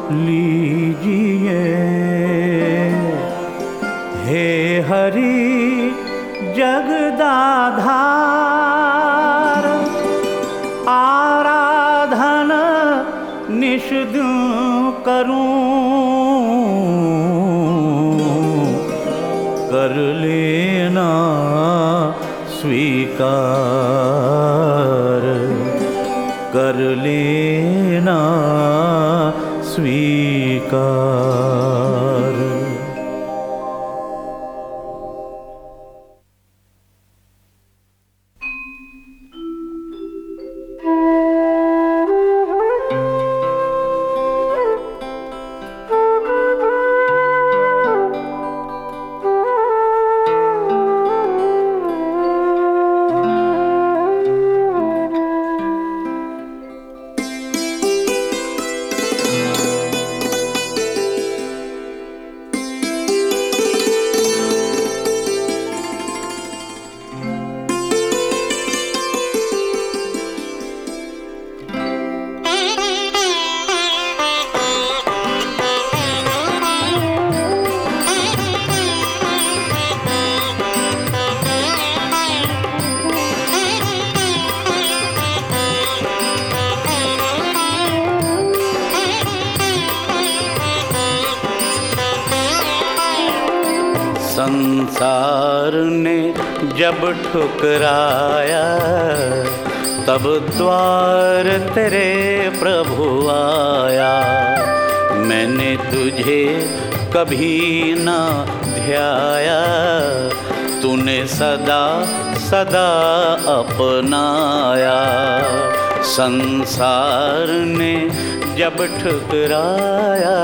लीजिए। हे हरि जगदाधार, आराधन निश दूं करूं, कर लेना स्वीकार, कर लेना स्वीकार। संसार ने जब ठुकराया, तब द्वार तेरे प्रभु आया। मैंने तुझे कभी न ध्याया, तूने सदा सदा अपनाया। संसार ने जब ठुकराया,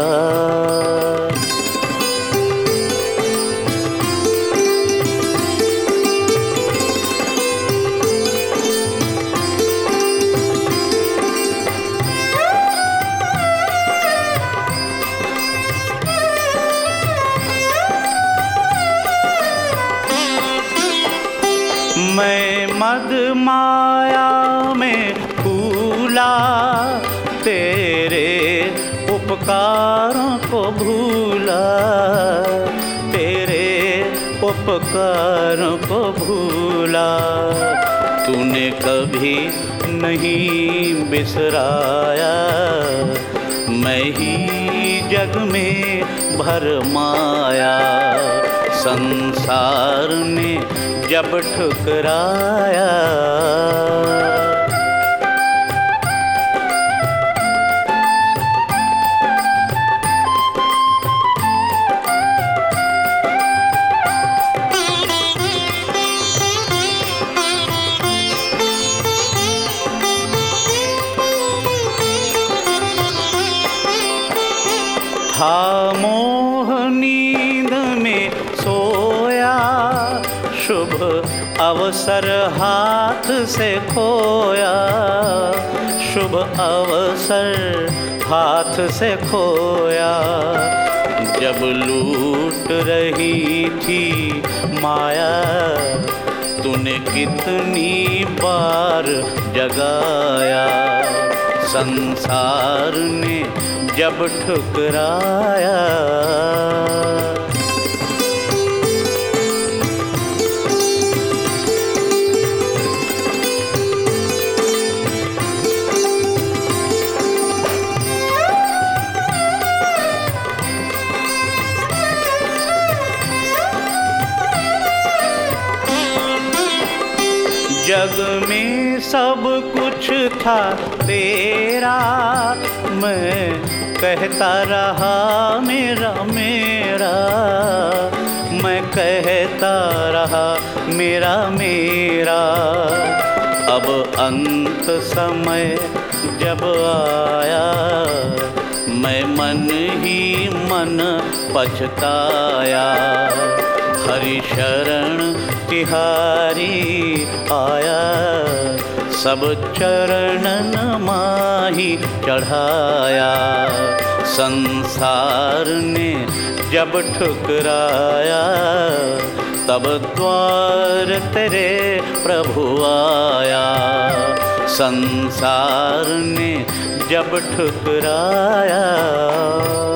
मैं मद माया में भूला, तेरे उपकारों को भूला, तेरे उपकारों को भूला। तूने कभी नहीं बिसराया, मैं ही जग में भरमाया। संसार ने जब ठुकराया, था मोह नींद में सोया, शुभ अवसर हाथ से खोया, शुभ अवसर हाथ से खोया। जब लूट रही थी माया, तूने कितनी बार जगाया। संसार ने जब ठुकराया, जग में सब कुछ था तेरा, मैं कहता रहा मेरा मेरा, मैं कहता रहा मेरा मेरा। अब अंत समय जब आया, मैं मन ही मन पछताया। हरि शरण तिहारी आया, सब चरणन माही चढ़ाया। संसार ने जब ठुकराया, तब द्वार तेरे प्रभु आया। संसार ने जब ठुकराया।